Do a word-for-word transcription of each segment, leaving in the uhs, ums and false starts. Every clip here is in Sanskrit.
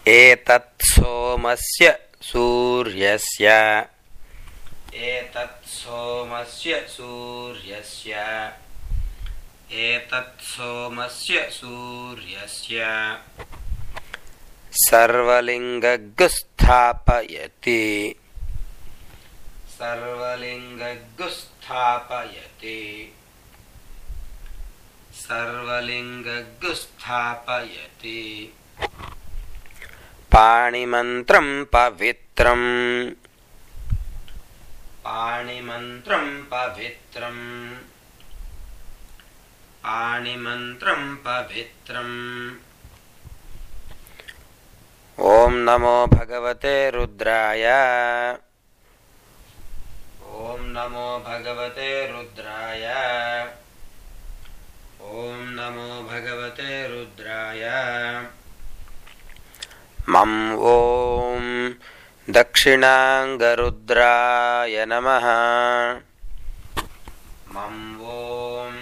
एतत् सोमस्य सूर्यस्य एतत् सोमस्य सूर्यस्य एतत् सोमस्य सूर्यस्य सर्वलिङ्गगुस्थापयति सर्वलिङ्गगुस्थापयति सर्वलिङ्गगुस्थापयति पाणिमन्त्रं पवित्रम् पाणिमन्त्रं पवित्रम् पाणिमन्त्रं पवित्रम् ॐ नमो भगवते रुद्राय ॐ नमो भगवते रुद्राय ॐ नमो भगवते रुद्राय मम ॐ दक्षिणाङ्गरुद्राय नमः मम ॐ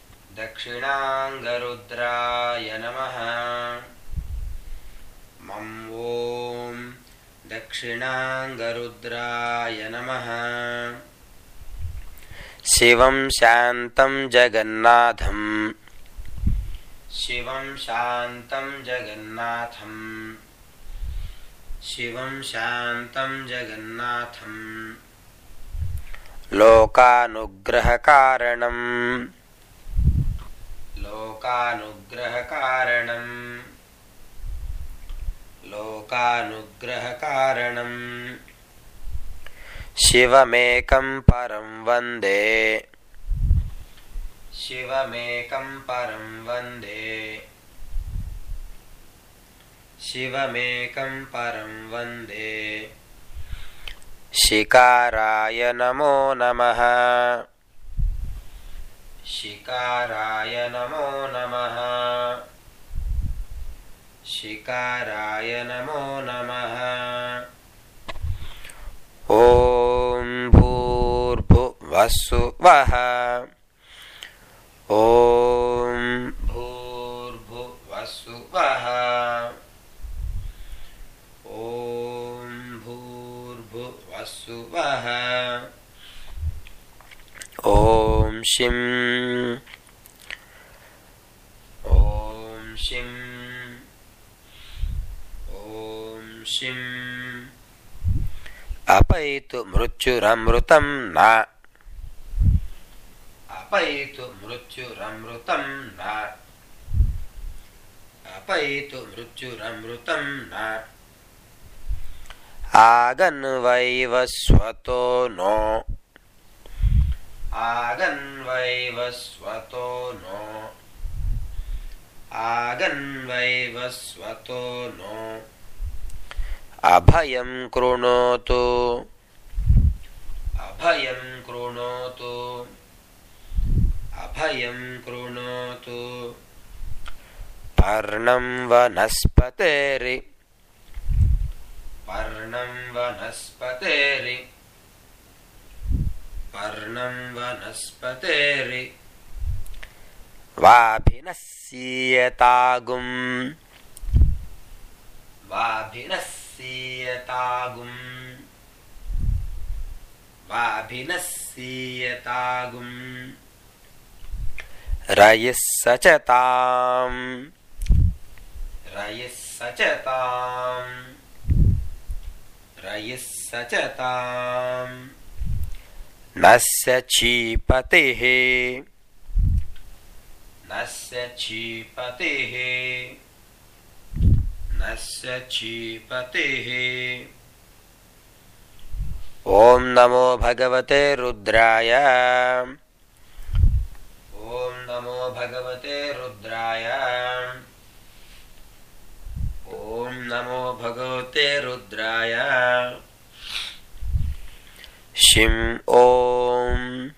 दक्षिणाङ्गरुद्राय नमः मम ॐ दक्षिणाङ्गरुद्राय नमः शिवं शान्तं जगन्नाथं शिवं शान्तं जगन्नाथं शिवं शान्तं जगन्नाथं लोकानुग्रहकारणं लोकानुग्रहकारणं लोकानुग्रहकारणं शिवमेकं परं वन्दे शिवमेकं परं वन्दे शिवमेकं परं वन्दे शिकाराय नमो नमः शिकाराय नमो नमः शिकाराय नमो नमः ॐ भूर्भुवस्सुवः ॐ भूर्भुवस्सुवः ॐ भूर्भुवस्सुवः ॐ शिं ॐ शिं ॐ शिं अपैतु मृत्युरमृतं न अपैतु मृत्युरमृतं न अपैतु मृत्युरमृतं न आगन्वैवस्वतो नो आगन्वैवस्वतो नो आगन्वैवस्वतो नो अभयं कृणोतु अभयं कृणोतु अभयं कृणोतु पर्णं वनस्पतेरि पर्णं वनस्पतेरि पर्णं वनस्पतेरि वाभिनस्येतागुं वाभिनस्येतागुं वाभिनस्येतागुं रयिस्सचतां रयिस्सचतां रयिस्सचतां नस्य चीपतिः नस्य चीपतिः नस्य चीपतिः ॐ नमो भगवते रुद्राय ॐ नमो भगवते रुद्राय ॐ नमो भगवते रुद्राय शिं ॐ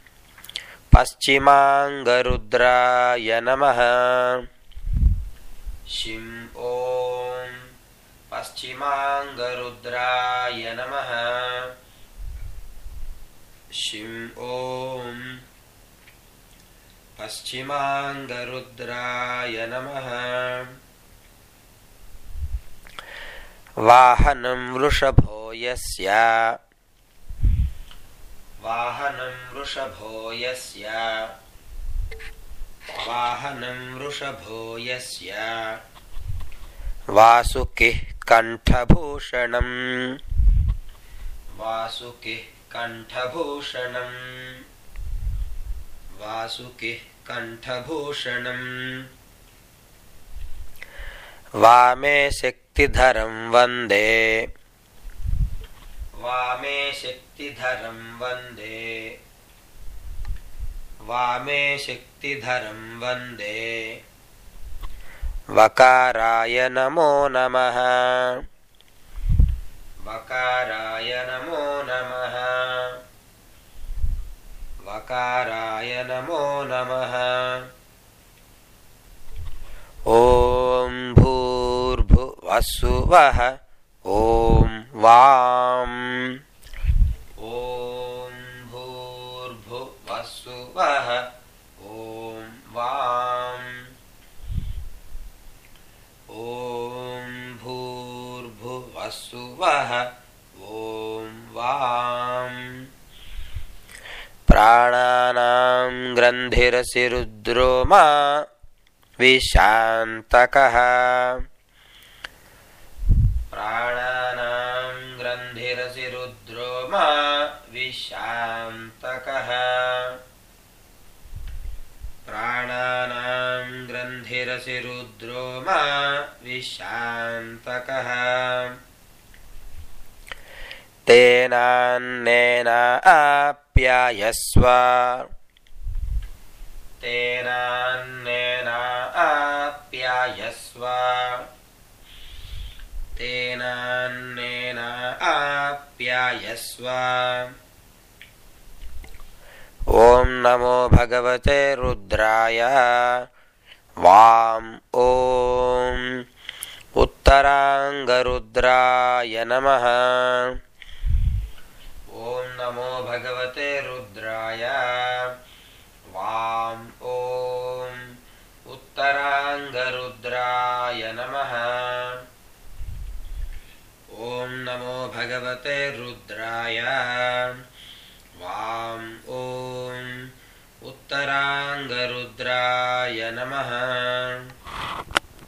पश्चिमाङ्गरुद्राय नमः शिं ॐ पश्चिमाङ्गरुद्राय नमः शिं ॐ पश्चिमाङ्गरुद्राय नमः वाहनं वृषभो यस्य वाहनं वृषभो यस्य वाहनं वृषभो यस्य वासुकिः कण्ठभूषणं वासुकिः कण्ठभूषणं वासुकिः कण्ठभूषणं वामे शक्तिधरं वन्दे वामे शक्तिधरं वन्दे वामे शक्तिधरं वन्दे वकाराय नमो नमः वकाराय नमो नमः वकाराय नमो नमः ॐ भूर्भुवस्सुवः ॐ वां ॐ भूर्भुवस्सुवः ॐ वां ॐ भूर्भुवस्सुवः ॐ वां प्राणानां ग्रन्थिरसि रुद्रो मा विशान्तकः प्राणानां ग्रन्थिरसि रुद्रो मा विशान्तकः प्राणानां ग्रन्थिरसि रुद्रो मा विशान्तकः तेनान्नेन आप्यायस्व तेनान्नेन आप्यायस्व तेनान्नेन आप्यायस्व ॐ नमो भगवते रुद्राय वां ॐ उत्तराङ्गरुद्राय नमः ॐ नमो भगवते रुद्राय वां ॐ उत्तराङ्गरुद्राय नमः ॐ नमो भगवते रुद्राय वां ॐ उत्तराङ्गरुद्राय नमः।